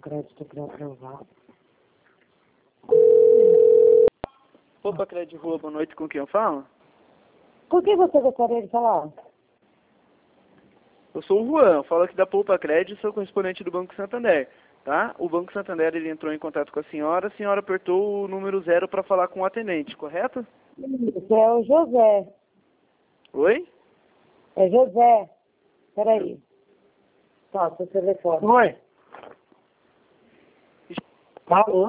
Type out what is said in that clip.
crédito para aprovar. Poupa Crédito Rua, boa noite, com quem eu falo? Com quem você gostaria de falar? Eu sou o Juan, eu falo aqui da Poupa Crédito, sou correspondente do Banco Santander, tá? O Banco Santander, ele entrou em contato com a senhora apertou o número 0 para falar com o atendente, correto? Isso é o José. Oi? É José. Peraí. Tá, seu telefone. Oi. Alô?